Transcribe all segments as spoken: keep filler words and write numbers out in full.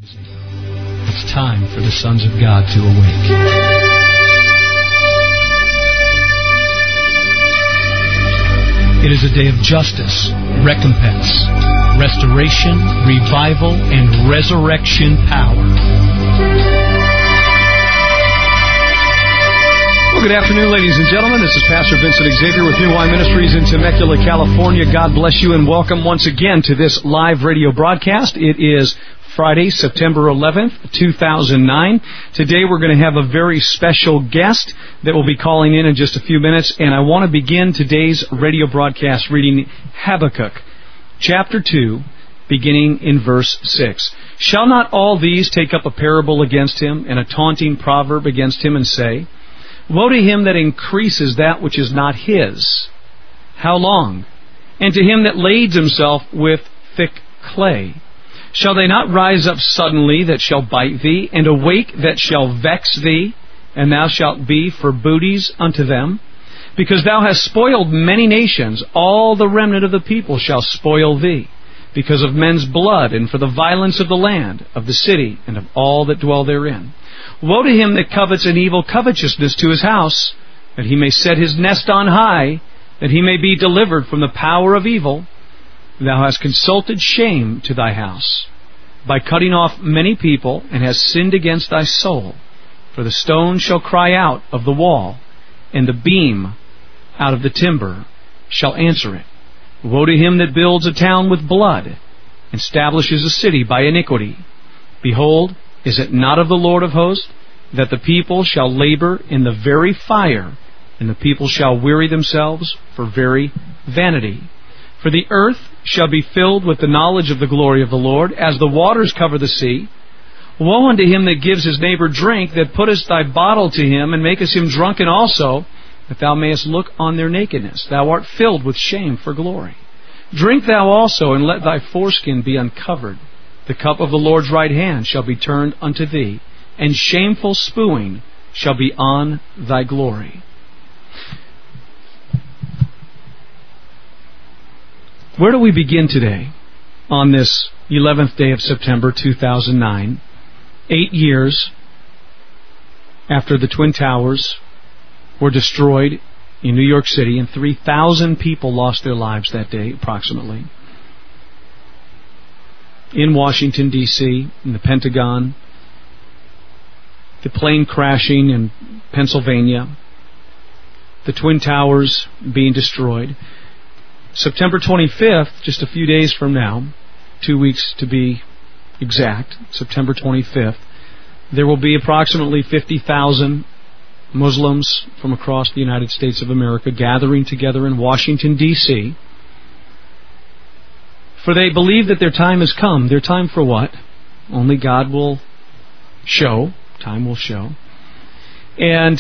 It's time for the sons of God to awake. It is a day of justice, recompense, restoration, revival, and resurrection power. Well, good afternoon, ladies and gentlemen. This is Pastor Vincent Xavier with New Wine Ministries in Temecula, California. God bless you and welcome once again to this live radio broadcast. It is Friday, September eleventh, two thousand nine. Today we're going to have a very special guest that will be calling in in just a few minutes, and I want to begin today's radio broadcast reading Habakkuk, chapter two, beginning in verse six. Shall not all these take up a parable against him, and a taunting proverb against him, and say, Woe to him that increases that which is not his. How long? And to him that lades himself with thick clay. Shall they not rise up suddenly that shall bite thee, and awake that shall vex thee, and thou shalt be for booties unto them? Because thou hast spoiled many nations, all the remnant of the people shall spoil thee, because of men's blood, and for the violence of the land, of the city, and of all that dwell therein. Woe to him that covets an evil covetousness to his house, that he may set his nest on high, that he may be delivered from the power of evil. Thou hast consulted shame to thy house, by cutting off many people, and hast sinned against thy soul. For the stone shall cry out of the wall, and the beam out of the timber shall answer it. Woe to him that builds a town with blood, and establishes a city by iniquity. Behold, is it not of the Lord of hosts, that the people shall labor in the very fire, and the people shall weary themselves for very vanity? For the earth shall be filled with the knowledge of the glory of the Lord, as the waters cover the sea. Woe unto him that gives his neighbor drink, that puttest thy bottle to him, and makest him drunken also, that thou mayest look on their nakedness. Thou art filled with shame for glory. Drink thou also, and let thy foreskin be uncovered. The cup of the Lord's right hand shall be turned unto thee, and shameful spewing shall be on thy glory. Where do we begin today on this eleventh day of September two thousand nine, eight years after the Twin Towers were destroyed in New York City, and three thousand people lost their lives that day, approximately, in Washington, D C, in the Pentagon, the plane crashing in Pennsylvania, the Twin Towers being destroyed. September twenty-fifth, just a few days from now, two weeks to be exact, September twenty-fifth, there will be approximately fifty thousand Muslims from across the United States of America gathering together in Washington, D C, for they believe that their time has come. Their time for what? Only God will show. Time will show. And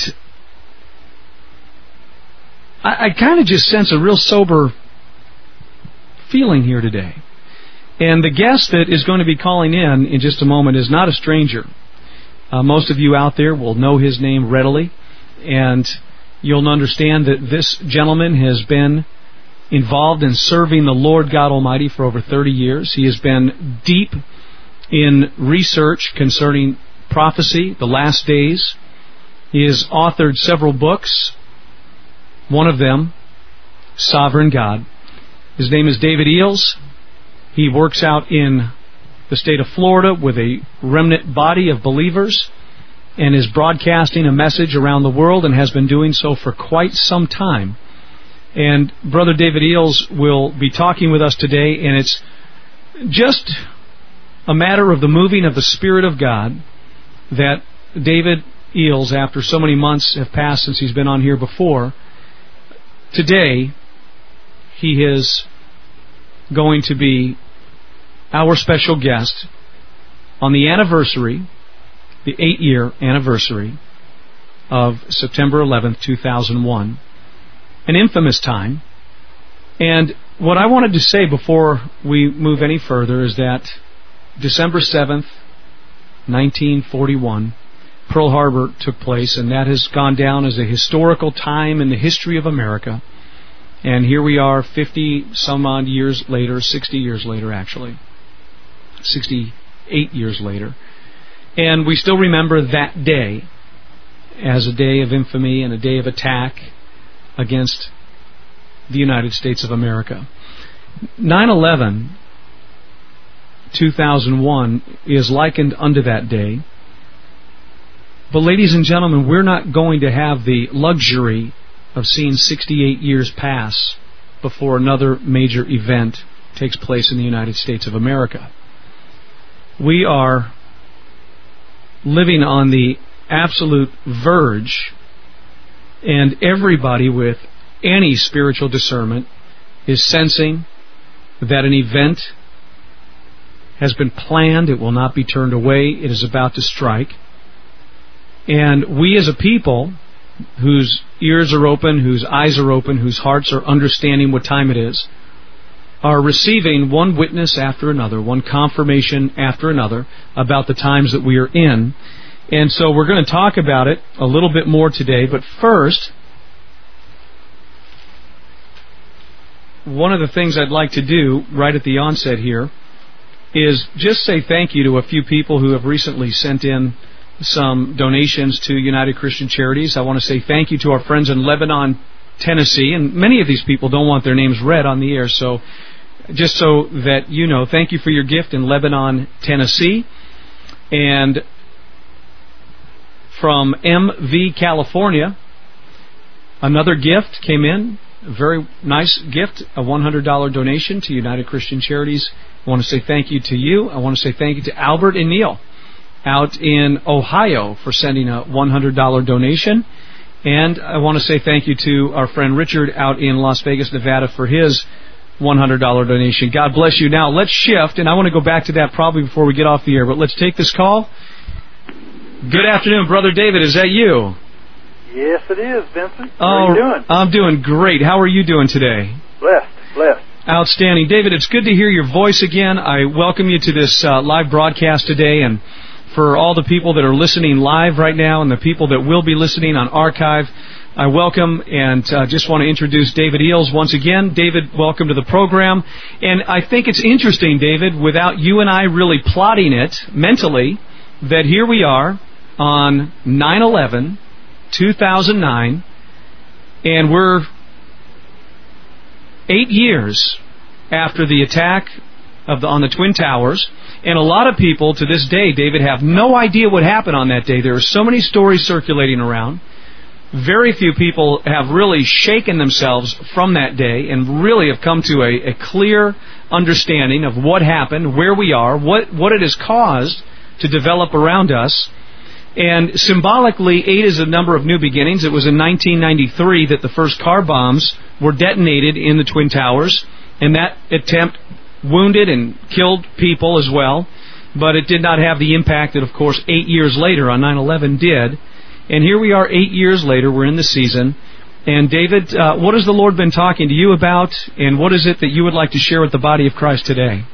I, I kind of just sense a real sober feeling here today. And the guest that is going to be calling in in just a moment is not a stranger. Uh, most of you out there will know his name readily, and you'll understand that this gentleman has been involved in serving the Lord God Almighty for over thirty years. He has been deep in research concerning prophecy, the last days. He has authored several books, one of them, Sovereign God. His name is David Eales. He works out in the state of Florida with a remnant body of believers and is broadcasting a message around the world and has been doing so for quite some time. And Brother David Eales will be talking with us today, and it's just a matter of the moving of the Spirit of God that David Eales, after so many months have passed since he's been on here before, today he is going to be our special guest on the anniversary, the eight-year anniversary of September eleventh, two thousand one, an infamous time. And what I wanted to say before we move any further is that December seventh, nineteen forty-one, Pearl Harbor took place, and that has gone down as a historical time in the history of America. And here we are fifty some odd years later, sixty years later actually, sixty eight years later. And we still remember that day as a day of infamy and a day of attack against the United States of America. nine eleven, two thousand one is likened unto that day. But ladies and gentlemen, we're not going to have the luxury of seeing sixty-eight years pass before another major event takes place in the United States of America. We are living on the absolute verge, and everybody with any spiritual discernment is sensing that an event has been planned. It will not be turned away. It is about to strike. And we as a people whose ears are open, whose eyes are open, whose hearts are understanding what time it is, are receiving one witness after another, one confirmation after another about the times that we are in. And so we're going to talk about it a little bit more today. But first, one of the things I'd like to do right at the onset here is just say thank you to a few people who have recently sent in some donations to United Christian Charities. I want to say thank you to our friends in Lebanon, Tennessee, and many of these people don't want their names read on the air, so just so that you know, thank you for your gift in Lebanon, Tennessee. And from M V, California, another gift came in, a very nice gift, a one hundred dollars donation to United Christian Charities. I want to say thank you to you. I want to say thank you to Albert and Neil out in Ohio for sending a one hundred dollars donation. And I want to say thank you to our friend Richard out in Las Vegas, Nevada for his one hundred dollars donation. God bless you. Now, let's shift, and I want to go back to that probably before we get off the air, but let's take this call. Good afternoon, Brother David. Is that you? Yes, it is, Vincent. How oh, are you doing? I'm doing great. How are you doing today? Blessed, blessed. Outstanding. David, it's good to hear your voice again. I welcome you to this uh, live broadcast today, and for all the people that are listening live right now and the people that will be listening on archive, I welcome and uh, just want to introduce David Eels once again. David, welcome to the program. And I think it's interesting, David, without you and I really plotting it mentally, that here we are on nine eleven, two thousand nine, and we're eight years after the attack of the, on the Twin Towers. And a lot of people to this day, David, have no idea what happened on that day. There are so many stories circulating around. Very few people have really shaken themselves from that day and really have come to a, a clear understanding of what happened, where we are, what, what it has caused to develop around us. And symbolically, eight is a number of new beginnings. It was in nineteen ninety-three that the first car bombs were detonated in the Twin Towers, and that attempt wounded and killed people as well, but it did not have the impact that, of course, eight years later on nine eleven did. And here we are eight years later, we're in the season. And David, uh, what has the Lord been talking to you about, and what is it that you would like to share with the body of Christ today?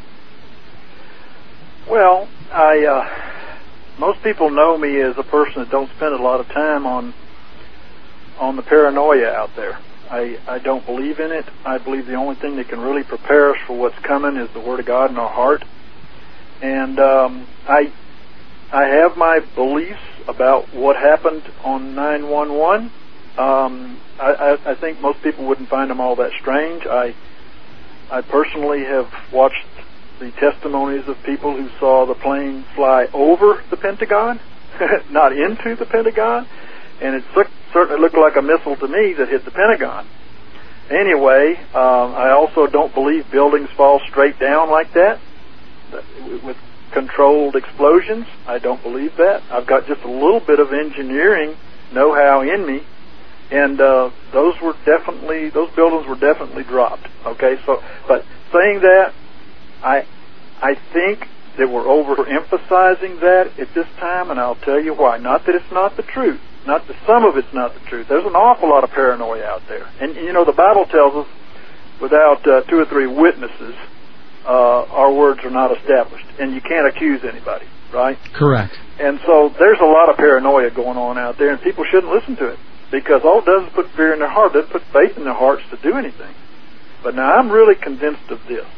Well, I uh, most people know me as a person that don't spend a lot of time on on the paranoia out there. I, I don't believe in it. I believe the only thing that can really prepare us for what's coming is the Word of God in our heart. And um, I I have my beliefs about what happened on nine one one. Um, I, I, I think most people wouldn't find them all that strange. I I personally have watched the testimonies of people who saw the plane fly over the Pentagon, not into the Pentagon, and it certainly looked like a missile to me that hit the Pentagon. Anyway, um, I also don't believe buildings fall straight down like that with controlled explosions. I don't believe that. I've got just a little bit of engineering know-how in me, and uh, those were definitely those buildings were definitely dropped. Okay, so but saying that, I I think that we're overemphasizing that at this time, and I'll tell you why. Not that it's not the truth. Not that some of it's not the truth. There's an awful lot of paranoia out there. And, you know, the Bible tells us without uh, two or three witnesses, uh, our words are not established. And you can't accuse anybody, right? Correct. And so there's a lot of paranoia going on out there, and people shouldn't listen to it, because all it does is put fear in their heart. It doesn't put faith in their hearts to do anything. But now I'm really convinced of this.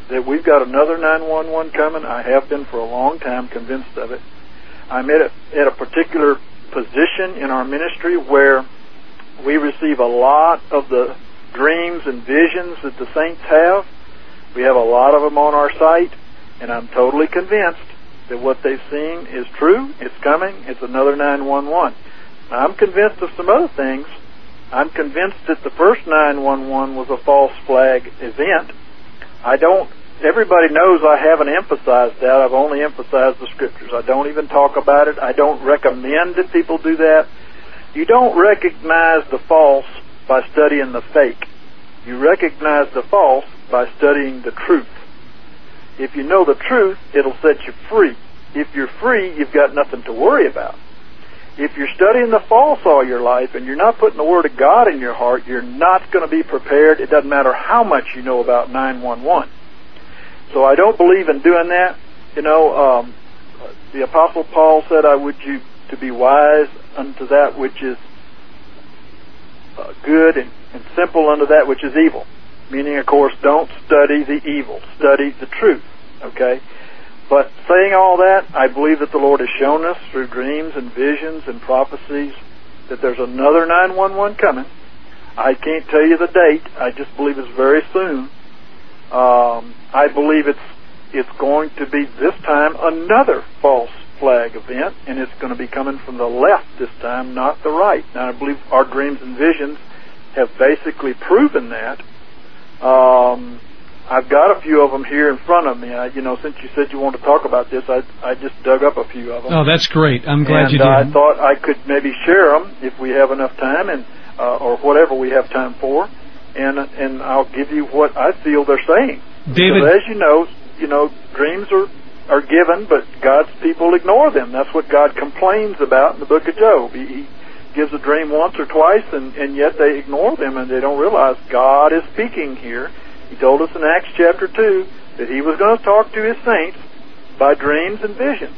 that we've got another nine one one coming. I have been for a long time convinced of it. I'm at a, at a particular position in our ministry where we receive a lot of the dreams and visions that the saints have. We have a lot of them on our site, and I'm totally convinced that what they've seen is true. It's coming. It's another nine one one. Now, I'm convinced of some other things. I'm convinced that the first nine one one was a false flag event. I don't, everybody knows I haven't emphasized that. I've only emphasized the scriptures. I don't even talk about it. I don't recommend that people do that. You don't recognize the false by studying the fake. You recognize the false by studying the truth. If you know the truth, it'll set you free. If you're free, you've got nothing to worry about. If you're studying the false all your life and you're not putting the Word of God in your heart, you're not going to be prepared. It doesn't matter how much you know about nine one one. So I don't believe in doing that. You know, um, the Apostle Paul said, I would you to be wise unto that which is uh, good and, and simple unto that which is evil. Meaning, of course, don't study the evil. Study the truth. Okay? But saying all that, I believe that the Lord has shown us through dreams and visions and prophecies that there's another nine one one coming. I can't tell you the date. I just believe it's very soon. Um, I believe it's it's going to be this time another false flag event, and it's going to be coming from the left this time, not the right. Now, I believe our dreams and visions have basically proven that. Um, I've got a few of them here in front of me. I, you know, since you said you want to talk about this, I, I just dug up a few of them. Oh, that's great. I'm glad and, you did. Uh, I thought I could maybe share them if we have enough time, and uh, or whatever we have time for, and and I'll give you what I feel they're saying. David, because as you know, you know, dreams are are given, but God's people ignore them. That's what God complains about in the book of Job. He, he gives a dream once or twice, and, and yet they ignore them, and they don't realize God is speaking here. He told us in Acts chapter two that He was going to talk to His saints by dreams and visions.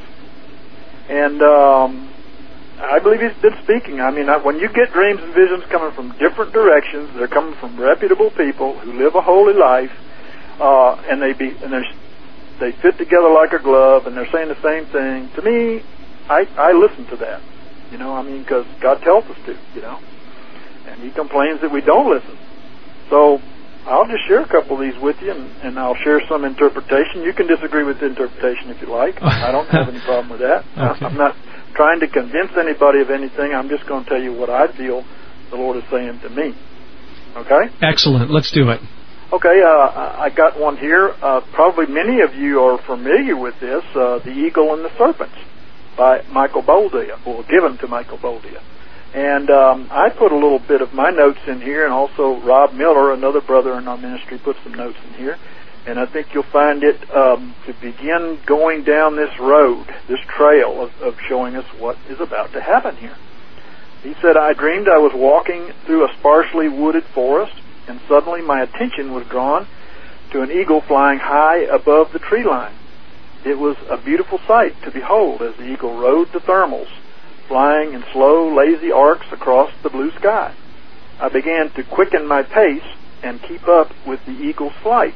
And um, I believe He's been speaking. I mean, I, when you get dreams and visions coming from different directions, they're coming from reputable people who live a holy life, uh, and they be and they fit together like a glove, and they're saying the same thing. To me, I, I listen to that. You know, I mean, because God tells us to, you know. And He complains that we don't listen. So I'll just share a couple of these with you, and, and I'll share some interpretation. You can disagree with the interpretation if you like. I don't have any problem with that. Okay. I'm not trying to convince anybody of anything. I'm just going to tell you what I feel the Lord is saying to me. Okay? Excellent. Let's do it. Okay, uh, I got one here. Uh, probably many of you are familiar with this, uh, The Eagle and the Serpents by Michael Boldea, or given to Michael Boldea. And um, I put a little bit of my notes in here, and also Rob Miller, another brother in our ministry, put some notes in here. And I think you'll find it um, to begin going down this road, this trail of, of showing us what is about to happen here. He said, I dreamed I was walking through a sparsely wooded forest, and suddenly my attention was drawn to an eagle flying high above the tree line. It was a beautiful sight to behold as the eagle rode the thermals, flying in slow, lazy arcs across the blue sky. I began to quicken my pace and keep up with the eagle's flight,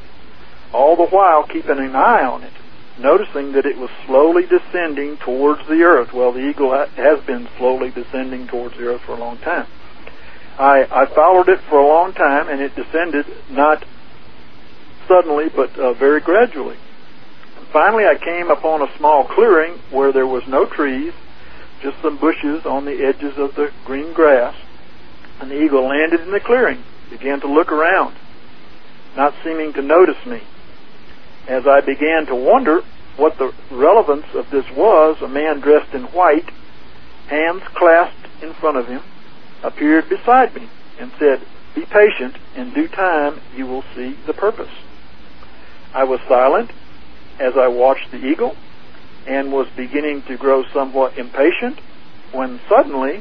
all the while keeping an eye on it, noticing that it was slowly descending towards the earth. Well, the eagle ha- has been slowly descending towards the earth for a long time. I, I followed it for a long time, and it descended not suddenly, but uh, very gradually. And finally, I came upon a small clearing where there was no trees, just some bushes on the edges of the green grass. And the eagle landed in the clearing, began to look around, not seeming to notice me. As I began to wonder what the relevance of this was, a man dressed in white, hands clasped in front of him, appeared beside me and said, "Be patient, in due time you will see the purpose." I was silent as I watched the eagle and was beginning to grow somewhat impatient when suddenly,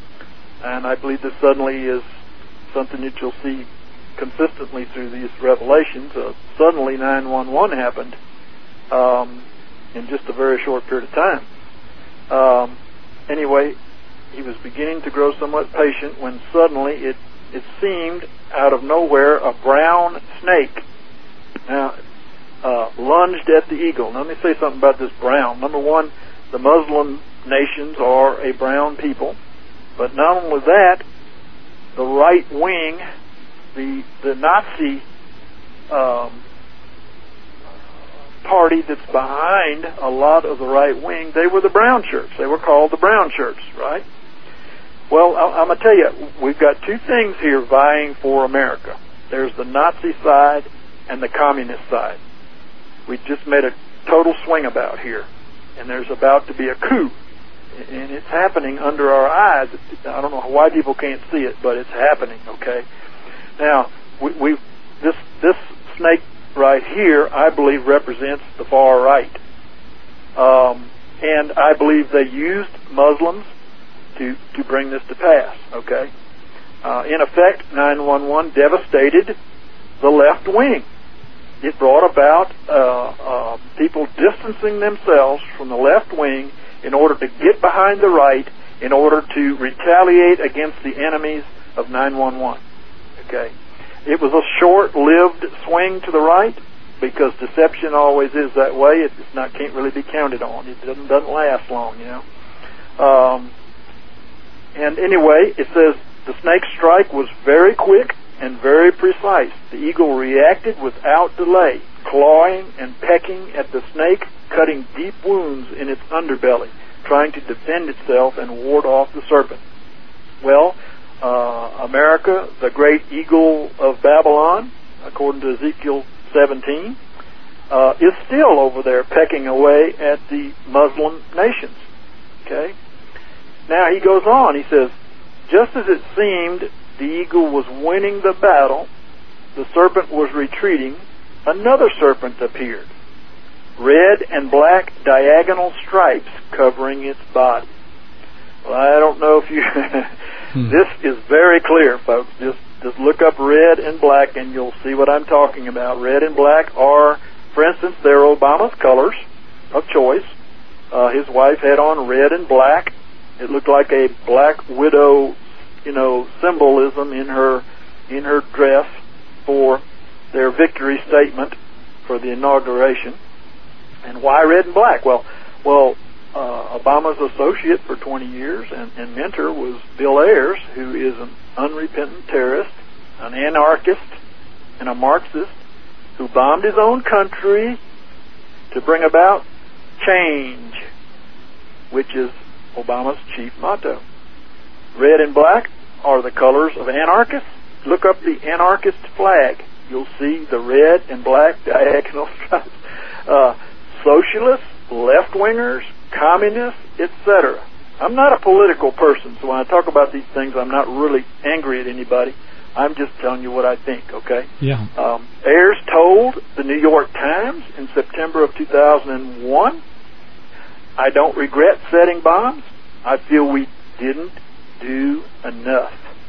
and I believe this suddenly is something that you'll see consistently through these revelations, uh, suddenly nine one one happened um, in just a very short period of time. Um, anyway, he was beginning to grow somewhat patient when suddenly it, it seemed out of nowhere a brown snake. Now, uh, lunged at the eagle. Now, let me say something about this brown. Number one, the Muslim nations are a brown people, but not only that, the right wing, the the Nazi um, party that's behind a lot of the right wing, they were the brown shirts. They were called the brown shirts, right? Well, I'm going to tell you, we've got two things here vying for America. There's the Nazi side and the communist side. We just made a total swing about here, and there's about to be a coup, and it's happening under our eyes. I don't know why people can't see it, but it's happening. Okay. Now, we, we this this snake right here, I believe, represents the far right, um, and I believe they used Muslims to to bring this to pass. Okay. Uh, in effect, nine one one devastated the left wing. It brought about uh, uh, people distancing themselves from the left wing in order to get behind the right, in order to retaliate against the enemies of nine one one. Okay, it was a short-lived swing to the right, because deception always is that way. It's not can't really be counted on. It doesn't doesn't last long, you know. Um, and anyway, it says the snake's strike was very quick and very precise. The eagle reacted without delay, clawing and pecking at the snake, cutting deep wounds in its underbelly, trying to defend itself and ward off the serpent. Well, uh, America, the great eagle of Babylon, according to Ezekiel seventeen, uh, is still over there pecking away at the Muslim nations. Okay? Now he goes on, he says, just as it seemed the eagle was winning the battle, the serpent was retreating, another serpent appeared, red and black diagonal stripes covering its body. Well, I don't know if you... hmm. This is very clear, folks. Just, just look up red and black and you'll see what I'm talking about. Red and black are, for instance, they're Obama's colors of choice. Uh, his wife had on red and black. It looked like a black widow, you know, symbolism in her in her dress for their victory statement for the inauguration. And why red and black? Well, well, uh, Obama's associate for twenty years and, and mentor was Bill Ayers, who is an unrepentant terrorist, an anarchist, and a Marxist who bombed his own country to bring about change, which is Obama's chief motto. Red and black are the colors of anarchists. Look up the anarchist flag. You'll see the red and black diagonal stripes. Uh, socialists, left-wingers, communists, et cetera. I'm not a political person, so when I talk about these things, I'm not really angry at anybody. I'm just telling you what I think, okay? Yeah. Um, Ayers told the New York Times in September of two thousand one, I don't regret setting bombs. I feel we didn't do enough.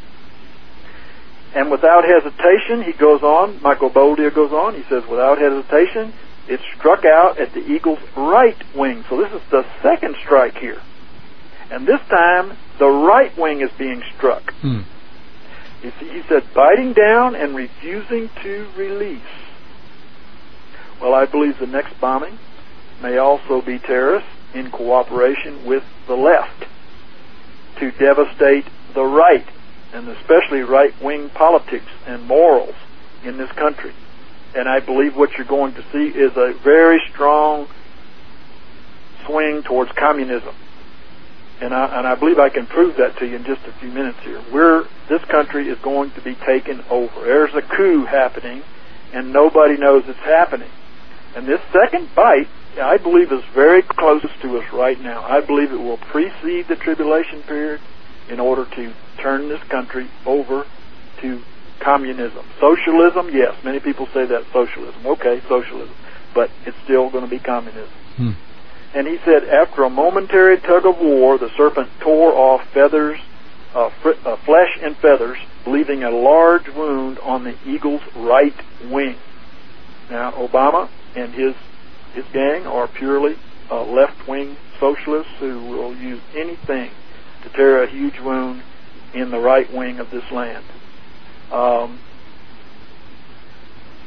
And without hesitation, he goes on, Michael Boldier goes on, he says, without hesitation, it struck out at the eagle's right wing. So this is the second strike here. And this time, the right wing is being struck. Hmm. He, he said, biting down and refusing to release. Well, I believe the next bombing may also be terrorists in cooperation with the left to devastate the right, and especially right-wing politics and morals in this country. And I believe what you're going to see is a very strong swing towards communism. And I, and I believe I can prove that to you in just a few minutes here. We're, this country is going to be taken over. There's a coup happening, and nobody knows it's happening. And this second bite, I believe, is very close to us right now. I believe it will precede the tribulation period in order to turn this country over to communism. Socialism, yes, many people say that socialism. Okay, socialism. But it's still going to be communism. Hmm. And he said, after a momentary tug of war, the serpent tore off feathers, uh, fr- uh, flesh and feathers, leaving a large wound on the eagle's right wing. Now, Obama and his his gang are purely uh, left-wing socialists who will use anything to tear a huge wound in the right wing of this land. Um,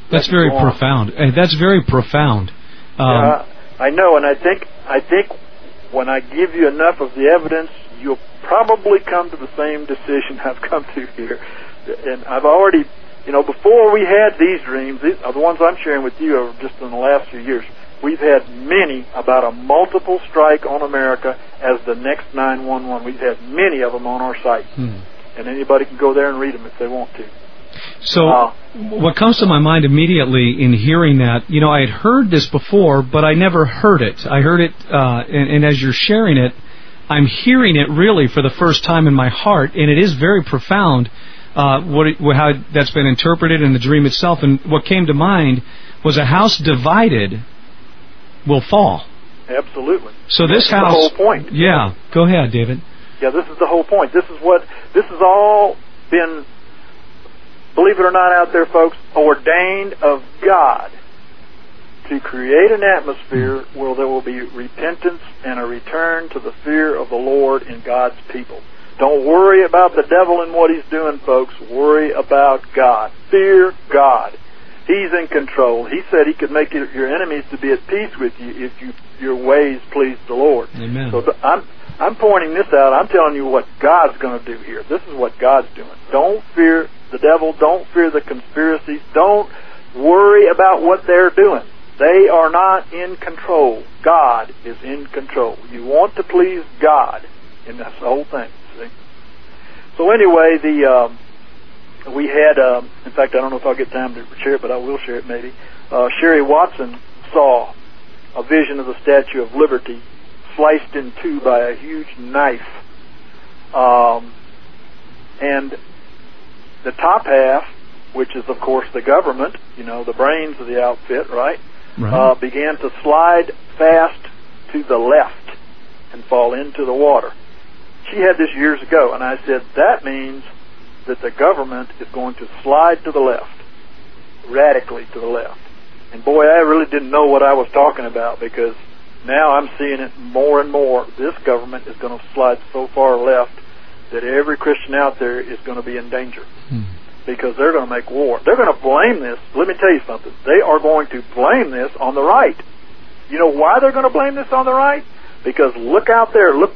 That's very profound. That's very profound. Um, yeah, I know, and I think I think when I give you enough of the evidence, you'll probably come to the same decision I've come to here. And I've already, you know, before we had these dreams, these are the ones I'm sharing with you are just in the last few years. We've had many about a multiple strike on America as the next nine one one. We've had many of them on our site. Hmm. And anybody can go there and read them if they want to. So uh, what comes to my mind immediately in hearing that, you know, I had heard this before, but I never heard it. I heard it, uh, and, and as you're sharing it, I'm hearing it really for the first time in my heart, and it is very profound uh, what it, how that's been interpreted in the dream itself. And what came to mind was a house divided will fall. Absolutely. So this this house... is the whole point. Yeah. Go ahead, David. Yeah, this is the whole point. This is what... This has all been... Believe it or not out there, folks, ordained of God to create an atmosphere where there will be repentance and a return to the fear of the Lord in God's people. Don't worry about the devil and what he's doing, folks. Worry about God. Fear God. He's in control. He said he could make your enemies to be at peace with you if you, your ways please the Lord. Amen. So th- I'm, I'm pointing this out. I'm telling you what God's going to do here. This is what God's doing. Don't fear the devil. Don't fear the conspiracies. Don't worry about what they're doing. They are not in control. God is in control. You want to please God in this whole thing. See? So anyway, the um, we had, um, in fact, I don't know if I'll get time to share it, but I will share it maybe. Uh, Sherry Watson saw a vision of the Statue of Liberty sliced in two by a huge knife. Um, and the top half, which is, of course, the government, you know, the brains of the outfit, right, right. Uh, began to slide fast to the left and fall into the water. She had this years ago, and I said, that means that the government is going to slide to the left, radically to the left. And boy, I really didn't know what I was talking about, because now I'm seeing it more and more. This government is going to slide so far left that every Christian out there is going to be in danger. Hmm. Because they're going to make war. They're going to blame this. Let me tell you something. They are going to blame this on the right. You know why they're going to blame this on the right? Because look out there. Look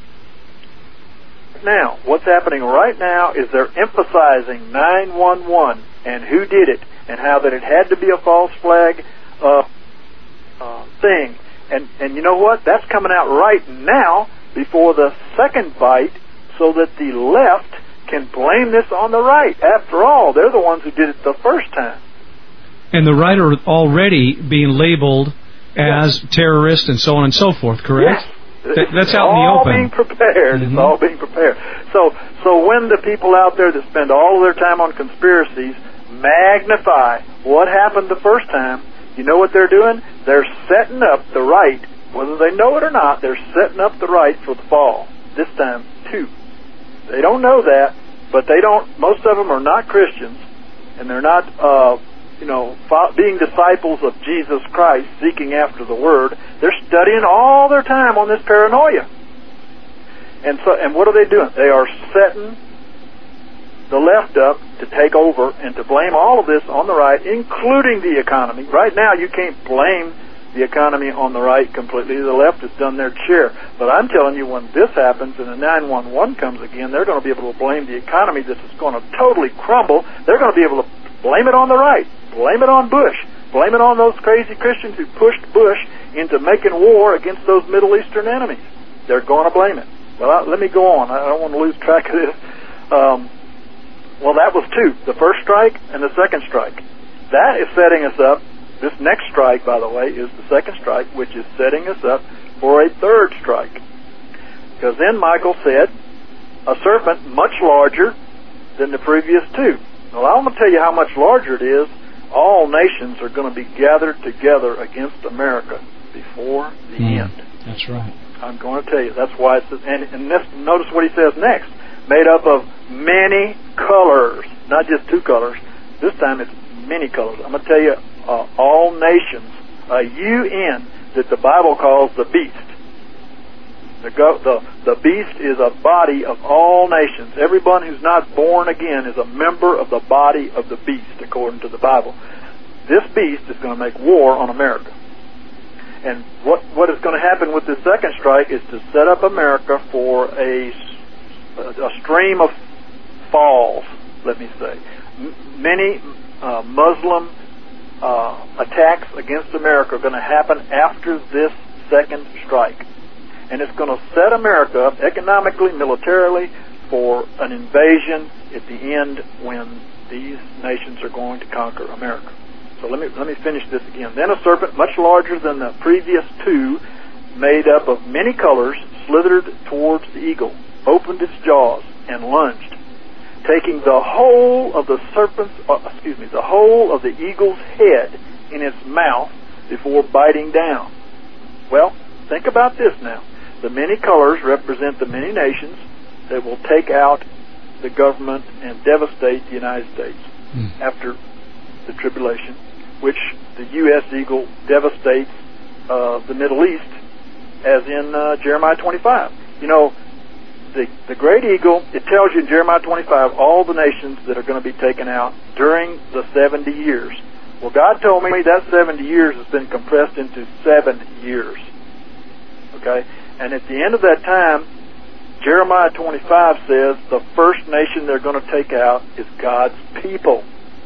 now. What's happening right now is they're emphasizing nine one one and who did it and how that it had to be a false flag uh, uh, thing. And, and you know what? That's coming out right now before the second bite, so that the left can blame this on the right. After all, they're the ones who did it the first time. And the right are already being labeled as yes. terrorists and so on and so forth, correct? Yes. Th- that's it's out in the all open. being prepared. Mm-hmm. It's all being prepared. So, so when the people out there that spend all of their time on conspiracies magnify what happened the first time, you know what they're doing? They're setting up the right, whether they know it or not, they're setting up the right for the fall. This time, too. They don't know that, but they don't. Most of them are not Christians, and they're not, uh, you know, fo- being disciples of Jesus Christ, seeking after the Word. They're studying all their time on this paranoia, and so, and what are they doing? They are setting the left up to take over and to blame all of this on the right, including the economy. Right now, you can't blame the economy on the right completely. The left has done their share. But I'm telling you, when this happens and the nine one one comes again, they're going to be able to blame the economy. This is going to totally crumble. They're going to be able to blame it on the right, blame it on Bush, blame it on those crazy Christians who pushed Bush into making war against those Middle Eastern enemies. They're going to blame it. Well, I, let me go on. I don't want to lose track of this. Um, well, that was two, the first strike and the second strike. That is setting us up. This next strike, by the way, is the second strike, which is setting us up for a third strike. Because then Michael said, a serpent much larger than the previous two. Well, I'm going to tell you how much larger it is. All nations are going to be gathered together against America before the mm, end. That's right. I'm going to tell you. That's why it's, and, and this, notice what he says next. Made up of many colors, not just two colors. This time it's many colors. I'm going to tell you, Uh, all nations, a U N that the Bible calls the beast. The, go, the the beast is a body of all nations. Everyone who's not born again is a member of the body of the beast, according to the Bible. this beast is going to make war on America. And what what is going to happen with this second strike is to set up America for a, a stream of falls, let me say. M- many uh, Muslim uh, attacks against America are going to happen after this second strike. And it's going to set America up economically, militarily, for an invasion at the end when these nations are going to conquer America. So let me let me finish this again. Then a serpent much larger than the previous two, made up of many colors, slithered towards the eagle, opened its jaws, and lunged, taking the whole of the serpent's, uh, excuse me, the whole of the eagle's head in its mouth before biting down. Well, think about this now. The many colors represent the many nations that will take out the government and devastate the United States mm. after the tribulation, which the U S eagle devastates uh, the Middle East, as in uh, Jeremiah twenty-five. You know, the the great eagle, it tells you in Jeremiah twenty-five all the nations that are going to be taken out during the seventy years. Well, God told me that seventy years has been compressed into seven years. Okay? And at the end of that time, Jeremiah twenty-five says the first nation they're going to take out is God's people.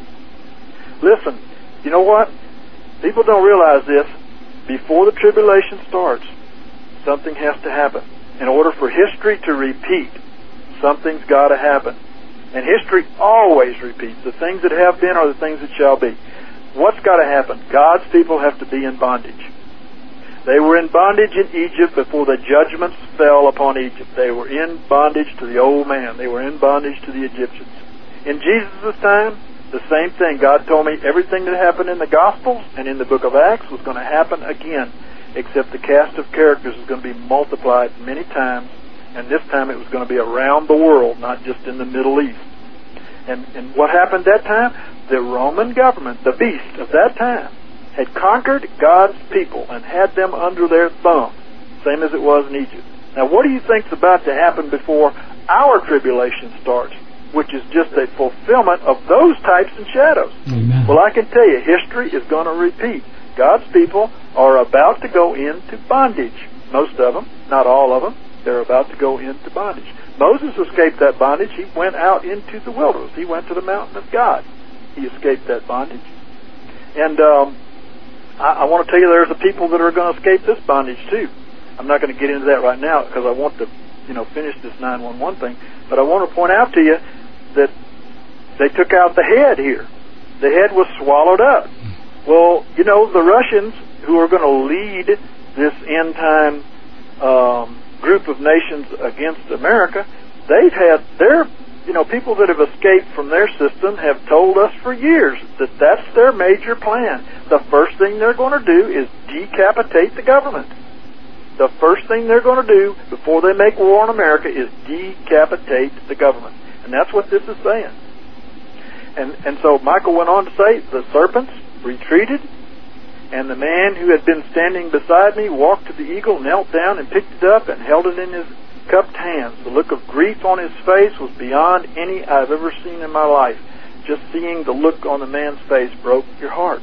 Listen, you know what? People don't realize this. Before the tribulation starts, something has to happen. In order for history to repeat, something's got to happen. And history always repeats. The things that have been are the things that shall be. What's got to happen? God's people have to be in bondage. They were in bondage in Egypt before the judgments fell upon Egypt. They were in bondage to the old man. They were in bondage to the Egyptians. In Jesus' time, the same thing. God told me everything that happened in the Gospels and in the book of Acts was going to happen again, except the cast of characters is going to be multiplied many times, and this time it was going to be around the world, not just in the Middle East. And, and what happened that time? The Roman government, the beast of that time, had conquered God's people and had them under their thumb, same as it was in Egypt. Now, what do you think's about to happen before our tribulation starts, which is just a fulfillment of those types and shadows? Amen. Well, I can tell you, history is going to repeat. God's people are about to go into bondage. Most of them, not all of them, they're about to go into bondage. Moses escaped that bondage. He went out into the wilderness. He went to the mountain of God. He escaped that bondage. And um, I, I want to tell you there's a people that are going to escape this bondage too. I'm not going to get into that right now because I want to, you know, finish this nine one one thing. But I want to point out to you that they took out the head here. The head was swallowed up. Well, you know, the Russians, who are going to lead this end-time um, group of nations against America, they've had their, you know, people that have escaped from their system have told us for years that that's their major plan. The first thing they're going to do is decapitate the government. The first thing they're going to do before they make war on America is decapitate the government. And that's what this is saying. And and so Michael went on to say, the serpents retreated, and the man who had been standing beside me walked to the eagle, knelt down and picked it up and held it in his cupped hands. The look of grief on his face was beyond any I've ever seen in my life. Just seeing the look on the man's face broke your heart.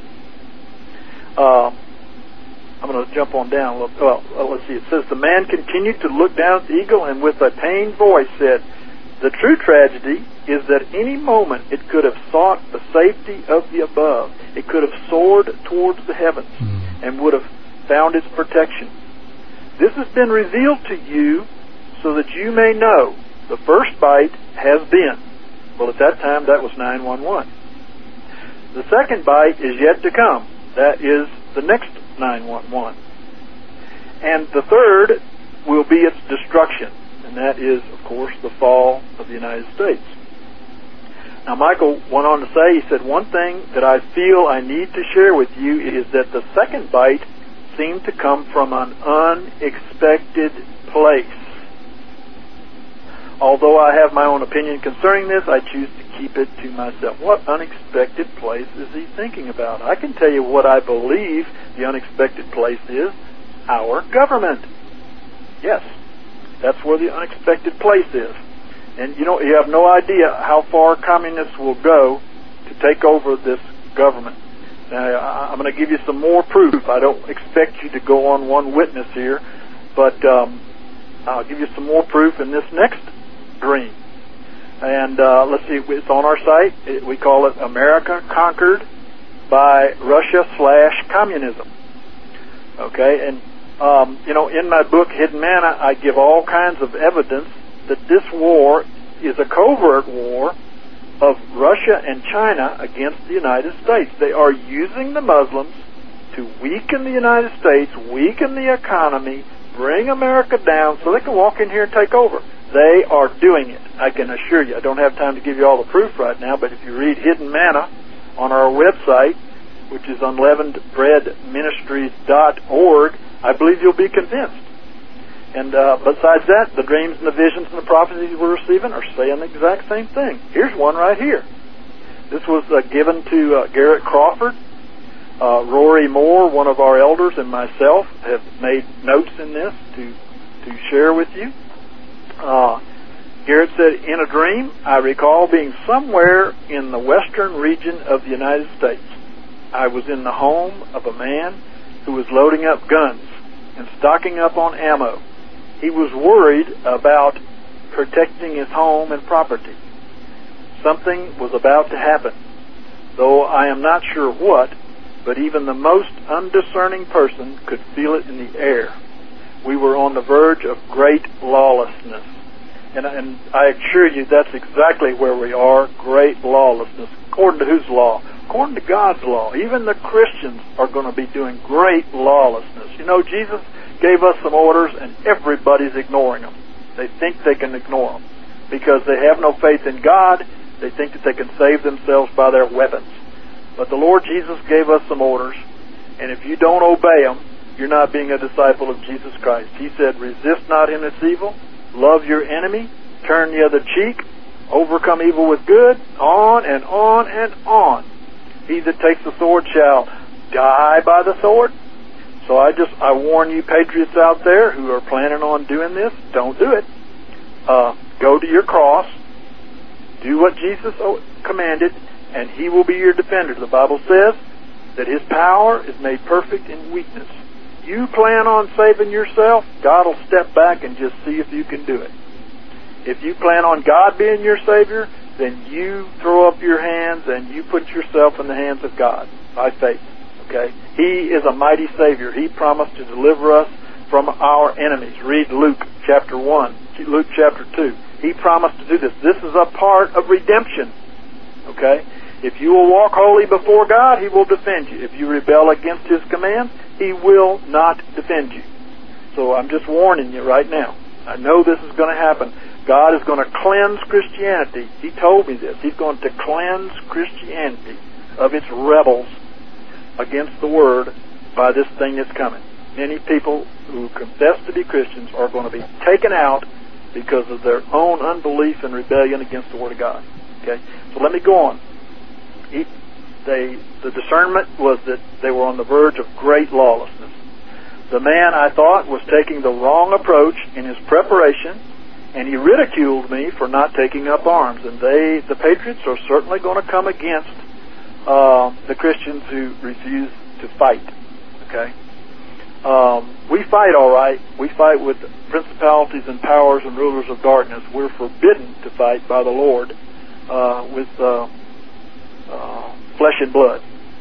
Uh, I'm going to jump on down. Well, let's see. It says, the man continued to look down at the eagle and with a pained voice said, the true tragedy is that any moment it could have sought the safety of the above. It could have soared towards the heavens mm. and would have found its protection. This has been revealed to you so that you may know the first bite has been. Well, at that time, that was nine one one. The second bite is yet to come. That is the next nine one one. And the third will be its destruction. And that is, of course, the fall of the United States. Now, Michael went on to say, he said, one thing that I feel I need to share with you is that the second bite seemed to come from an unexpected place. Although I have my own opinion concerning this, I choose to keep it to myself. What unexpected place is he thinking about? I can tell you what I believe the unexpected place is. Our government. Yes, that's where the unexpected place is. And, you know, you have no idea how far communists will go to take over this government. Now, I'm going to give you some more proof. I don't expect you to go on one witness here, but um, I'll give you some more proof in this next dream. And uh, let's see, it's on our site. It, we call it America Conquered by Russia slash Communism. Okay, and um, you know, in my book Hidden Manna, I give all kinds of evidence that this war is a covert war of Russia and China against the United States. They are using the Muslims to weaken the United States, weaken the economy, bring America down so they can walk in here and take over. They are doing it, I can assure you. I don't have time to give you all the proof right now, but if you read Hidden Manna on our website, which is unleavened bread ministries dot org, I believe you'll be convinced. And uh, besides that, the dreams and the visions and the prophecies we're receiving are saying the exact same thing. Here's one right here. This was uh, given to uh, Garrett Crawford. Uh, Rory Moore, one of our elders, and myself have made notes in this to, to share with you. Uh, Garrett said, in a dream, I recall being somewhere in the western region of the United States. I was in the home of a man who was loading up guns and stocking up on ammo. He was worried about protecting his home and property. Something was about to happen, though I am not sure what, but even the most undiscerning person could feel it in the air. We were on the verge of great lawlessness. And, and I assure you that's exactly where we are, great lawlessness. According to whose law? According to God's law. Even the Christians are going to be doing great lawlessness. You know, Jesus gave us some orders, and everybody's ignoring them. They think they can ignore them because they have no faith in God. They think that they can save themselves by their weapons. But the Lord Jesus gave us some orders, and if you don't obey them, you're not being a disciple of Jesus Christ. He said, resist not him that's evil, love your enemy, turn the other cheek, overcome evil with good, on and on and on. He that takes the sword shall die by the sword. So I just, I warn you patriots out there who are planning on doing this, don't do it. Uh, go to your cross, do what Jesus commanded, and he will be your defender. The Bible says that his power is made perfect in weakness. You plan on saving yourself, God will step back and just see if you can do it. If you plan on God being your Savior, then you throw up your hands and you put yourself in the hands of God by faith. Okay? He is a mighty Savior. He promised to deliver us from our enemies. Read Luke chapter one, Luke chapter two. He promised to do this. This is a part of redemption. Okay? If you will walk holy before God, he will defend you. If you rebel against his commands, he will not defend you. So I'm just warning you right now. I know this is going to happen. God is going to cleanse Christianity. He told me this. He's going to cleanse Christianity of its rebels against the Word by this thing that's coming. Many people who confess to be Christians are going to be taken out because of their own unbelief and rebellion against the Word of God. Okay? So let me go on. He, they, the discernment was that they were on the verge of great lawlessness. The man, I thought, was taking the wrong approach in his preparation, and he ridiculed me for not taking up arms. And they, the patriots, are certainly going to come against uh, the Christians who refuse to fight. Okay? Um, we fight all right. We fight with principalities and powers and rulers of darkness. We're forbidden to fight by the Lord uh, with uh, uh, flesh and blood.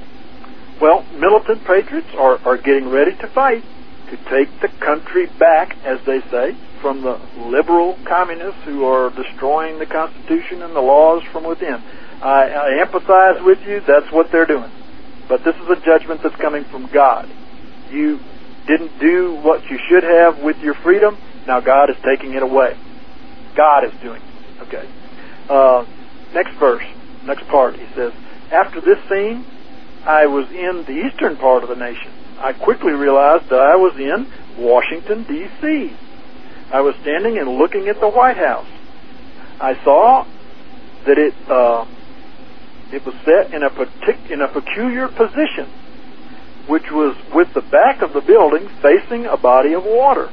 Well, militant patriots are, are getting ready to fight to take the country back, as they say, from the liberal communists who are destroying the Constitution and the laws from within. I, I empathize with you. That's what they're doing. But this is a judgment that's coming from God. You didn't do what you should have with your freedom. Now God is taking it away. God is doing it. Okay. Uh, next verse, next part, he says, after this scene, I was in the eastern part of the nation. I quickly realized that I was in Washington, D C I was standing and looking at the White House. I saw that it uh, it was set in a partic- in a peculiar position, which was with the back of the building facing a body of water.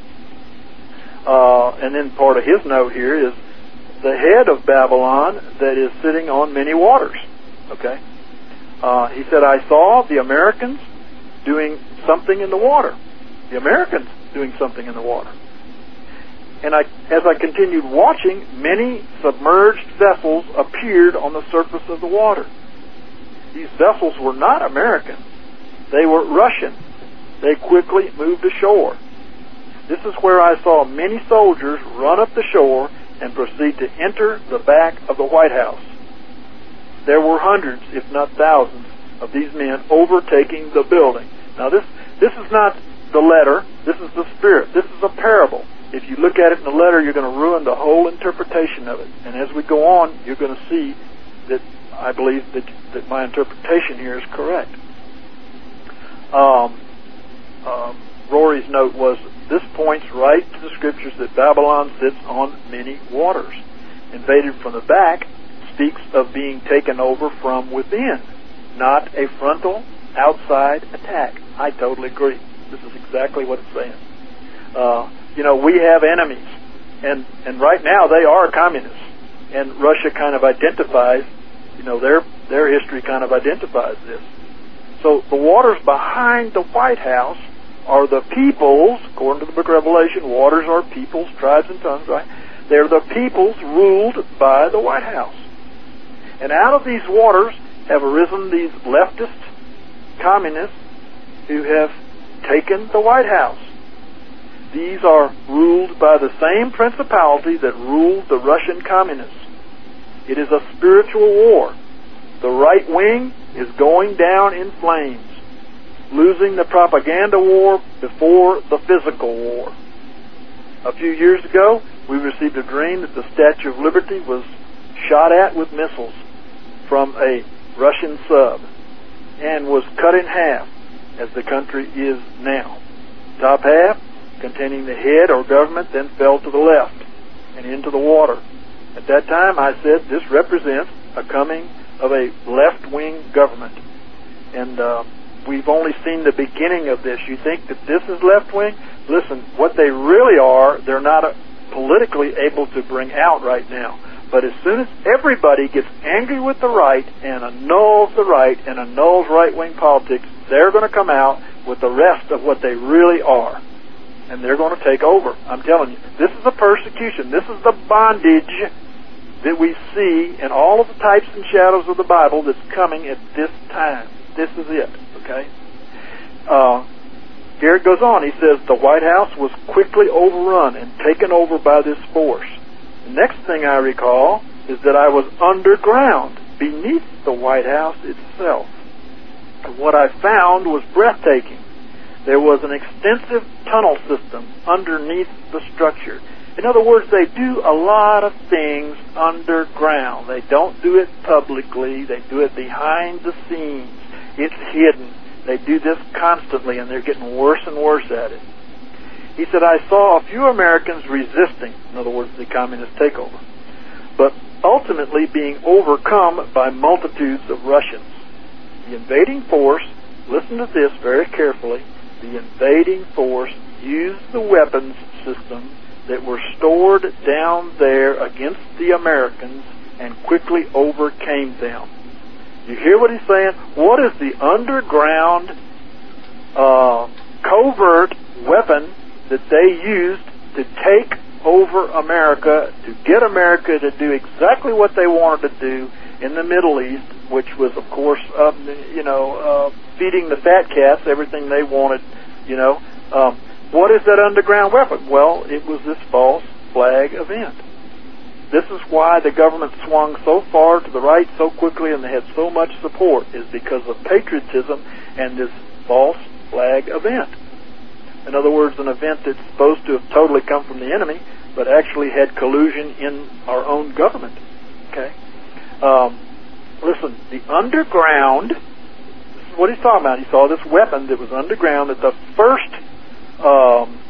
Uh, and then part of his note here is the head of Babylon that is sitting on many waters. Okay. Uh, he said, I saw the Americans doing something in the water. The Americans doing something in the water. And I, as I continued watching, many submerged vessels appeared on the surface of the water. These vessels were not American. They were Russian. They quickly moved ashore. This is where I saw many soldiers run up the shore and proceed to enter the back of the White House. There were hundreds, if not thousands, of these men overtaking the building. Now this, this is not the letter. This is the spirit. This is a parable. If you look at it in the letter, you're going to ruin the whole interpretation of it. And as we go on, you're going to see that I believe that, that my interpretation here is correct. Um, um, Rory's note was, this points right to the scriptures that Babylon sits on many waters. Invaded from the back speaks of being taken over from within, not a frontal outside attack. I totally agree. This is exactly what it's saying. Uh, you know, we have enemies, and, and right now they are communists, and Russia kind of identifies, you know, their their history kind of identifies this. So the waters behind the White House are the peoples, according to the book of Revelation, waters are peoples, tribes and tongues, right? They're the peoples ruled by the White House. And out of these waters have arisen these leftist communists who have taken the White House. These are ruled by the same principality that ruled the Russian communists. It is a spiritual war. The right wing is going down in flames, losing the propaganda war before the physical war. A few years ago, we received a dream that the Statue of Liberty was shot at with missiles from a Russian sub and was cut in half, as the country is now. Top half, containing the head or government, then fell to the left and into the water. At that time, I said this represents a coming of a left-wing government. And uh, we've only seen the beginning of this. You think that this is left-wing? Listen, what they really are, they're not uh, politically able to bring out right now. But as soon as everybody gets angry with the right and annuls the right and annuls right-wing politics, they're going to come out with the rest of what they really are. And they're going to take over. I'm telling you, this is the persecution. This is the bondage that we see in all of the types and shadows of the Bible that's coming at this time. This is it, okay? Uh, Garrett goes on. He says, the White House was quickly overrun and taken over by this force. The next thing I recall is that I was underground, beneath the White House itself. And what I found was breathtaking. There was an extensive tunnel system underneath the structure. In other words, they do a lot of things underground. They don't do it publicly. They do it behind the scenes. It's hidden. They do this constantly, and they're getting worse and worse at it. He said, I saw a few Americans resisting, in other words, the communist takeover, but ultimately being overcome by multitudes of Russians. The invading force, listen to this very carefully, the invading force used the weapons system that were stored down there against the Americans and quickly overcame them. You hear what he's saying? What is the underground uh, covert weapon that they used to take over America, to get America to do exactly what they wanted to do in the Middle East, which was, of course, uh, you know, uh, feeding the fat cats everything they wanted, you know. Um, what is that underground weapon? Well, it was this false flag event. This is why the government swung so far to the right so quickly and they had so much support, is because of patriotism and this false flag event. In other words, an event that's supposed to have totally come from the enemy, but actually had collusion in our own government. Okay? Um, listen, the underground, this is what he's talking about. He saw this weapon that was underground that the first um,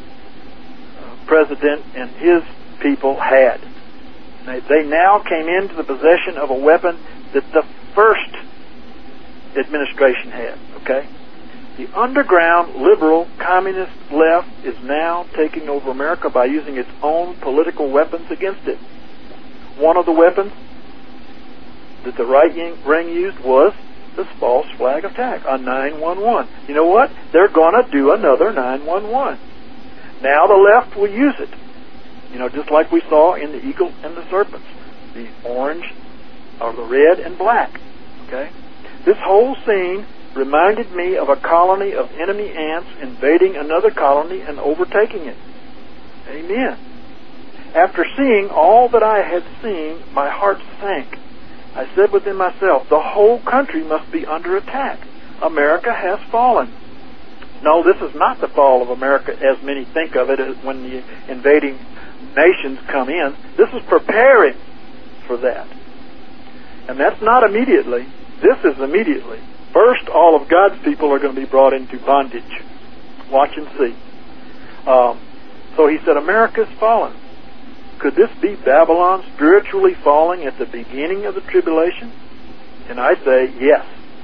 president and his people had. They, they now came into the possession of a weapon that the first administration had. Okay? The underground liberal communist left is now taking over America by using its own political weapons against it. One of the weapons that the right wing used was this false flag attack on nine one one. You know what? They're going to do another nine one one. Now the left will use it. You know, just like we saw in the eagle and the serpents. The orange or the red and black. Okay? This whole scene reminded me of a colony of enemy ants invading another colony and overtaking it. Amen. After seeing all that I had seen, my heart sank. I said within myself, the whole country must be under attack. America has fallen. No, this is not the fall of America as many think of it as when the invading nations come in. This is preparing for that. And that's not immediately. This is immediately. First, all of God's people are going to be brought into bondage. Watch and see. Um, so he said, America's fallen. Could this be Babylon spiritually falling at the beginning of the tribulation? And I say, yes.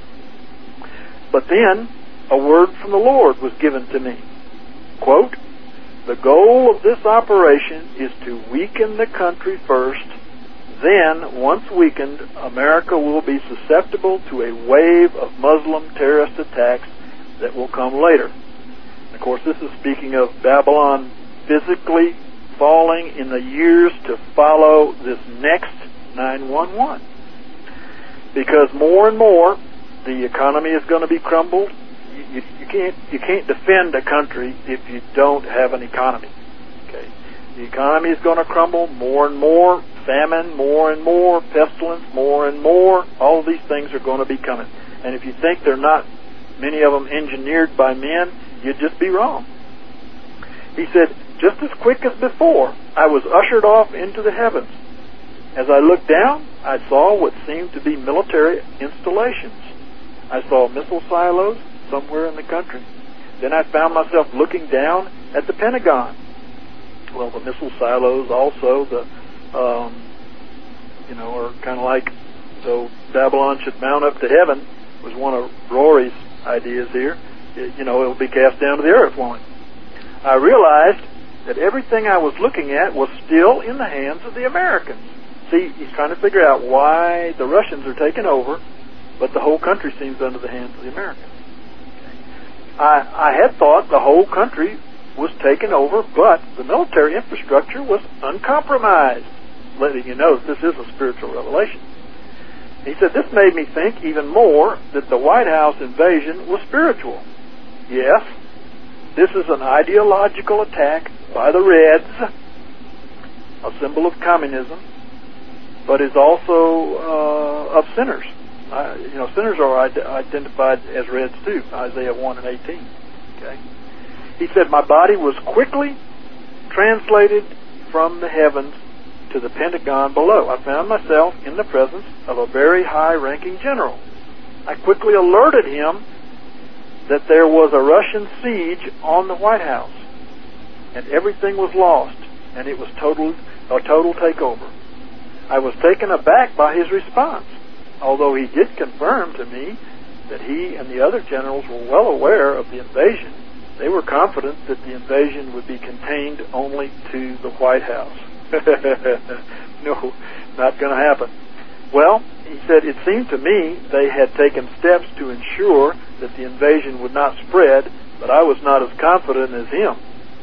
But then, a word from the Lord was given to me. Quote, the goal of this operation is to weaken the country first. Then, once weakened, America will be susceptible to a wave of Muslim terrorist attacks that will come later. Of course, this is speaking of Babylon physically falling in the years to follow this next nine one one. Because more and more, the economy is going to be crumbled. You, you, you can't you can't defend a country if you don't have an economy. Okay, the economy is going to crumble more and more. Famine, more and more. Pestilence, more and more. All of these things are going to be coming. And if you think they're not, many of them engineered by men, you'd just be wrong. He said, just as quick as before, I was ushered off into the heavens. As I looked down, I saw what seemed to be military installations. I saw missile silos somewhere in the country. Then I found myself looking down at the Pentagon. Well, the missile silos also, the um, you know, are kind of like, so Babylon should mount up to heaven, was one of Rory's ideas here. It, you know, it will be cast down to the earth, won't it? I realized that everything I was looking at was still in the hands of the Americans. See, he's trying to figure out why the Russians are taking over, but the whole country seems under the hands of the Americans. I, I had thought the whole country was taken over, but the military infrastructure was uncompromised. Letting you know that this is a spiritual revelation. He said, this made me think even more that the White House invasion was spiritual. Yes, this is an ideological attack by the Reds, a symbol of communism, but is also uh, of sinners. Uh, you know, sinners are ide- identified as Reds too, Isaiah one and eighteen. Okay. He said, my body was quickly translated from the heavens to the Pentagon below. I found myself in the presence of a very high-ranking general. I quickly alerted him that there was a Russian siege on the White House, and everything was lost, and it was total, a total takeover. I was taken aback by his response, although he did confirm to me that he and the other generals were well aware of the invasion. They were confident that the invasion would be contained only to the White House. No, not going to happen. Well, he said, it seemed to me they had taken steps to ensure that the invasion would not spread, but I was not as confident as him.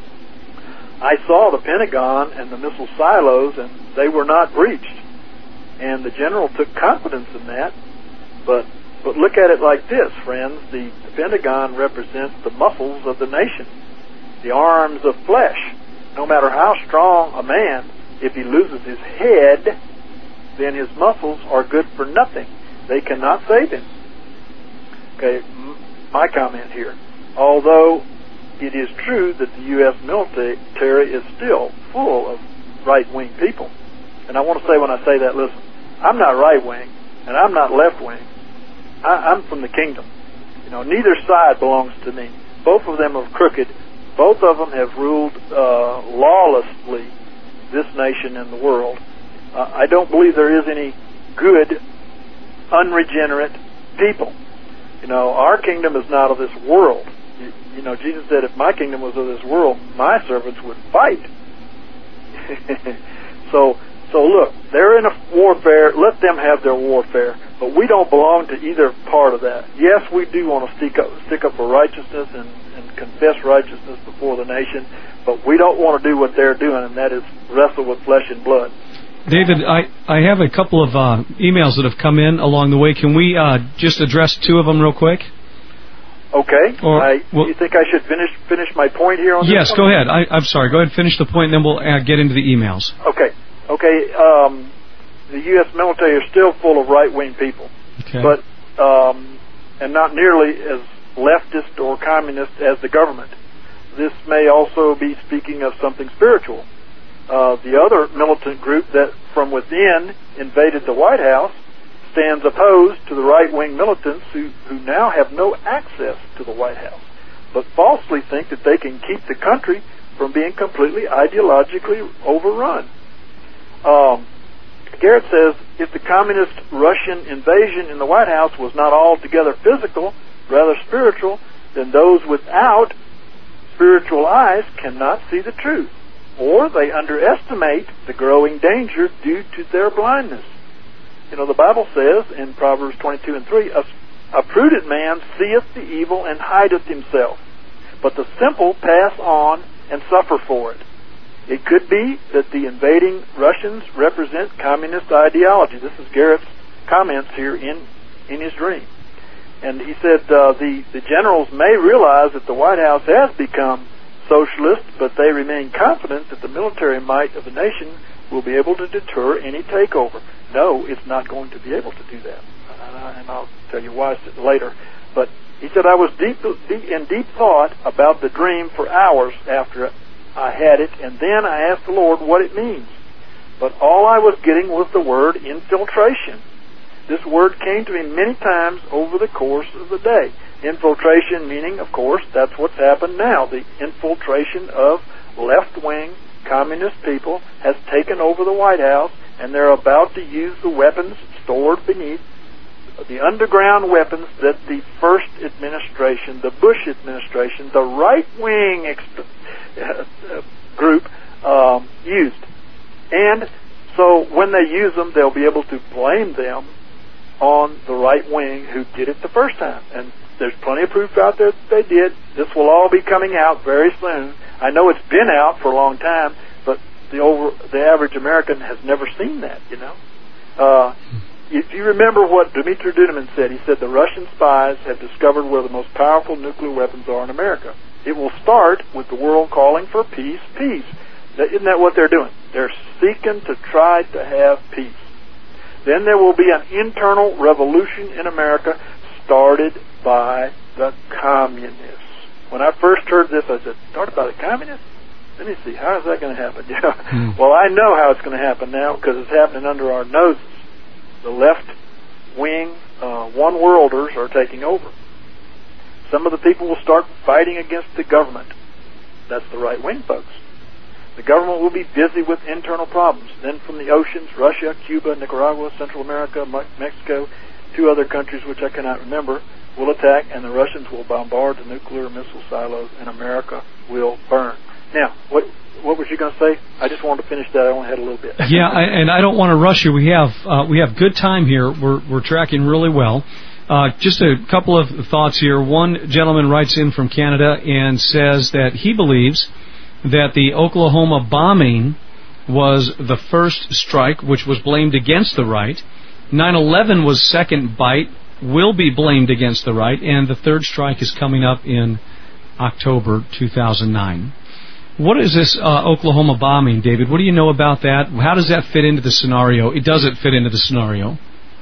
I saw the Pentagon and the missile silos, and they were not breached. And the general took confidence in that. But but look at it like this, friends. The, the Pentagon represents the muscles of the nation, the arms of flesh. No matter how strong a man, if he loses his head, then his muscles are good for nothing. They cannot save him. Okay, m- my comment here. Although it is true that the U S military is still full of right-wing people. And I want to say when I say that, listen, I'm not right-wing, and I'm not left-wing. I- I'm from the kingdom. You know, neither side belongs to me. Both of them are crooked. Both of them have ruled uh, lawlessly this nation and the world. Uh, I don't believe there is any good, unregenerate people. You know, our kingdom is not of this world. You, you know, Jesus said, if my kingdom was of this world, my servants would fight. So So look, they're in a warfare. Let them have their warfare, but we don't belong to either part of that. Yes, we do want to stick up, stick up for righteousness and, and confess righteousness before the nation, but we don't want to do what they're doing, and that is wrestle with flesh and blood. David, I, I have a couple of uh, emails that have come in along the way. Can we uh, just address two of them real quick? Okay. Or, I, well, you think I should finish finish my point here on yes, this? Yes, go ahead. I, I'm sorry. Go ahead and finish the point, and then we'll uh, get into the emails. Okay. Okay. Um, the U S military is still full of right-wing people, okay. but um, and not nearly as leftist or communist as the government. This may also be speaking of something spiritual. Uh, the other militant group that from within invaded the White House stands opposed to the right-wing militants who, who now have no access to the White House, but falsely think that they can keep the country from being completely ideologically overrun. Um, Garrett says, if the communist Russian invasion in the White House was not altogether physical, rather spiritual, then those without spiritual eyes cannot see the truth, or they underestimate the growing danger due to their blindness. You know, the Bible says in Proverbs twenty-two and three, a, a prudent man seeth the evil and hideth himself, but the simple pass on and suffer for it. It could be that the invading Russians represent communist ideology. This is Garrett's comments here in, in his dream. And he said uh, the, the generals may realize that the White House has become socialist, but they remain confident that the military might of the nation will be able to deter any takeover. No, it's not going to be able to do that. Uh, and I'll tell you why later. But he said, I was deep, deep in deep thought about the dream for hours after I had it, and then I asked the Lord what it means. But all I was getting was the word infiltration. This word came to me many times over the course of the day. Infiltration meaning, of course, that's what's happened now. The infiltration of left-wing communist people has taken over the White House, and they're about to use the weapons stored beneath the underground weapons that the first administration, the Bush administration, the right-wing exp- uh, group um, used. And so when they use them, they'll be able to blame them on the right wing who did it the first time. And there's plenty of proof out there that they did. This will all be coming out very soon. I know it's been out for a long time, but the over the average American has never seen that, you know. Uh, if you remember what Dmitry Duduman said, he said the Russian spies have discovered where the most powerful nuclear weapons are in America. It will start with the world calling for peace, peace. Isn't that what they're doing? They're seeking to try to have peace. Then there will be an internal revolution in America started by the communists. When I first heard this, I said, started by the communists? Let me see, how is that going to happen? Yeah. Mm. Well, I know how it's going to happen now because it's happening under our noses. The left-wing uh, one-worlders are taking over. Some of the people will start fighting against the government. That's the right-wing folks. The government will be busy with internal problems. Then from the oceans, Russia, Cuba, Nicaragua, Central America, Mexico, two other countries which I cannot remember, will attack, and the Russians will bombard the nuclear missile silos, and America will burn. Now, what what was you going to say? I just wanted to finish that. I only had a little bit. Yeah, I, and I don't want to rush you. We have uh, we have good time here. We're we're tracking really well. Uh, just a couple of thoughts here. One gentleman writes in from Canada and says that he believes that the Oklahoma bombing was the first strike, which was blamed against the right. nine eleven was second bite, will be blamed against the right, and the third strike is coming up in October two thousand nine. What is this uh, Oklahoma bombing, David? What do you know about that? How does that fit into the scenario? It doesn't fit into the scenario.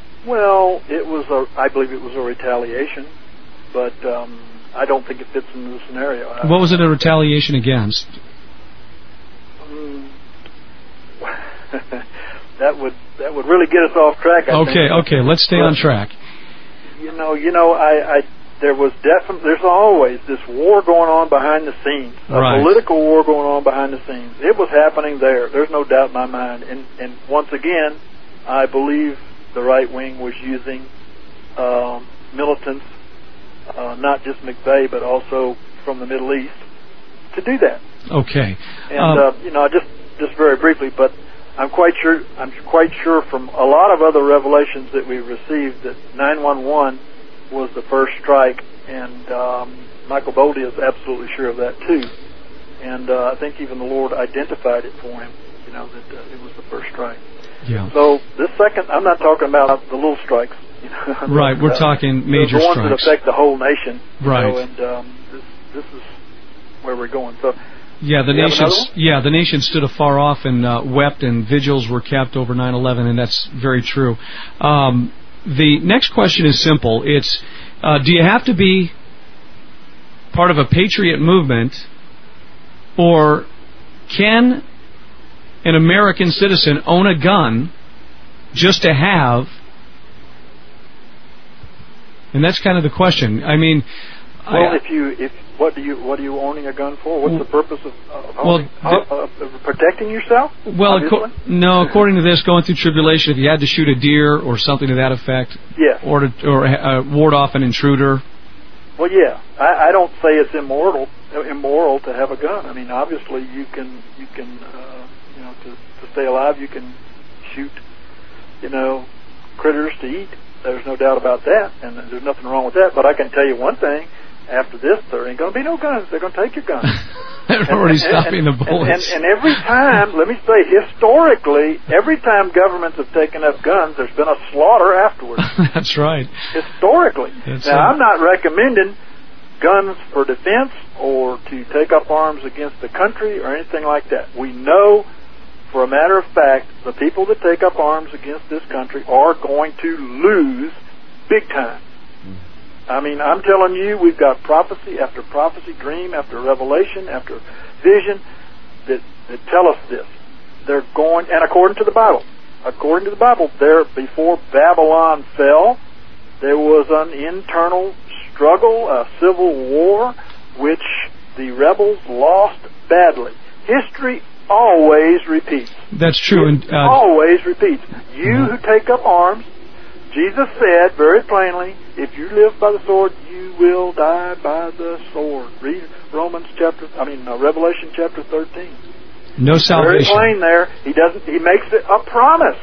Well, it was a, I believe it was a retaliation, but um, I don't think it fits into the scenario. What was it a retaliation against? Um, that would that would really get us off track. I okay, think. okay, let's stay but, on track. You know, you know, I, I there was definitely there's always this war going on behind the scenes, a right. political war going on behind the scenes. It was happening there. There's no doubt in my mind. And and once again, I believe the right wing was using um, militants, uh, not just McVeigh, but also from the Middle East, to do that. Okay. And um, uh, you know, just just very briefly, but I'm quite sure. I'm quite sure from a lot of other revelations that we received that nine one one was the first strike, and um, Michael Boldy is absolutely sure of that too. And uh, I think even the Lord identified it for him. You know that uh, it was the first strike. Yeah. So this second, I'm not talking about the little strikes. You know, right. We're uh, talking major the ones strikes that affect the whole nation. Right. You know, and um, this this is where we're going. So. Yeah, the nation. Yeah, the nation stood afar off and uh, wept, and vigils were kept over nine eleven, and that's very true. Um, the next question is simple. It's uh, do you have to be part of a patriot movement, or can an American citizen own a gun just to have? And that's kind of the question. I mean, well, I, if you if what do you what are you owning a gun for? What's the purpose of, of, well, owning, uh, of protecting yourself? Well, co- no. According to this, going through tribulation, if you had to shoot a deer or something to that effect, yes. or to, or uh, ward off an intruder. Well, yeah, I, I don't say it's immoral immoral to have a gun. I mean, obviously, you can you can uh, you know to, to stay alive, you can shoot you know critters to eat. There's no doubt about that, and there's nothing wrong with that. But I can tell you one thing. After this, there ain't going to be no guns. They're going to take your guns. They're already stopping the bullets. And, and, and every time, let me say, historically, every time governments have taken up guns, there's been a slaughter afterwards. That's right. Historically. That's now, right. I'm not recommending guns for defense or to take up arms against the country or anything like that. We know, for a matter of fact, the people that take up arms against this country are going to lose big time. I mean, I'm telling you, we've got prophecy after prophecy, dream after revelation after vision that, that tell us this. They're going, and according to the Bible, according to the Bible, there before Babylon fell, there was an internal struggle, a civil war, which the rebels lost badly. History always repeats. That's true. It and uh, always repeats. You mm-hmm. who take up arms, Jesus said very plainly, if you live by the sword, you will die by the sword. Read Romans chapter, I mean uh, Revelation chapter thirteen. No salvation. Very plain there. He doesn't. He makes it a promise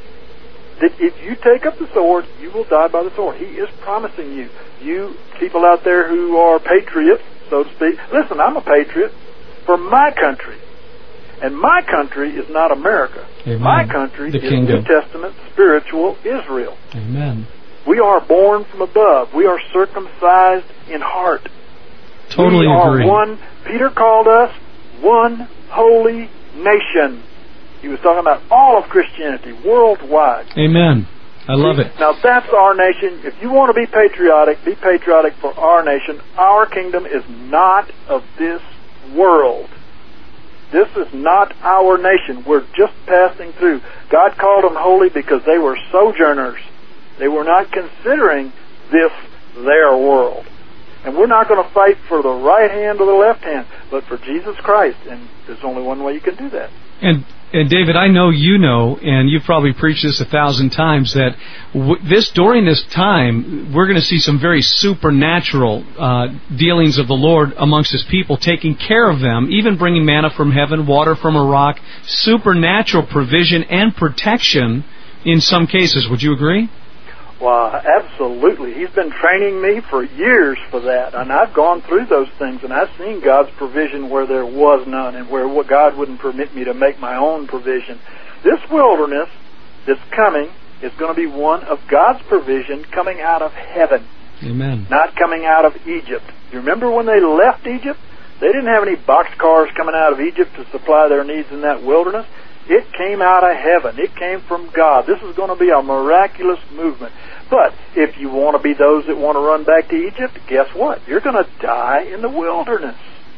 that if you take up the sword, you will die by the sword. He is promising you. You people out there who are patriots, so to speak. Listen, I'm a patriot for my country. And my country is not America. Amen. My country the is kingdom. New Testament, spiritual Israel. Amen. We are born from above. We are circumcised in heart. Totally we agree. are one. Peter called us one holy nation. He was talking about all of Christianity, worldwide. Amen. I love See, it. Now that's our nation. If you want to be patriotic, be patriotic for our nation. Our kingdom is not of this world. This is not our nation. We're just passing through. God called them holy because they were sojourners. They were not considering this their world. And we're not going to fight for the right hand or the left hand, but for Jesus Christ. And there's only one way you can do that. And and David, I know you know, and you've probably preached this a thousand times, that w- this during this time, we're going to see some very supernatural uh, dealings of the Lord amongst His people, taking care of them, even bringing manna from heaven, water from a rock, supernatural provision and protection in some cases. Would you agree? Well, absolutely. He's been training me for years for that, and I've gone through those things, and I've seen God's provision where there was none, and where God wouldn't permit me to make my own provision. This wilderness that's coming is going to be one of God's provision coming out of heaven. Amen. Not coming out of Egypt. You remember when they left Egypt? They didn't have any boxcars coming out of Egypt to supply their needs in that wilderness. It came out of heaven. It came from God. This is going to be a miraculous movement. But if you want to be those that want to run back to Egypt, guess what? You're going to die in the wilderness.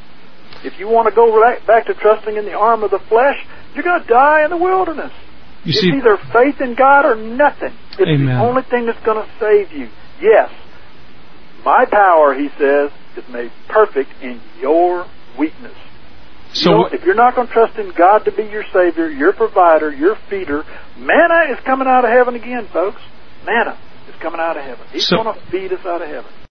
If you want to go right back to trusting in the arm of the flesh, you're going to die in the wilderness. You it's see, either faith in God or nothing. It's Amen. The only thing that's going to save you. Yes, my power, he says, is made perfect in your weakness. So you know, if you're not going to trust in God to be your Savior, your provider, your feeder, manna is coming out of heaven again, folks. Manna is coming out of heaven. He's so, going to feed us out of heaven.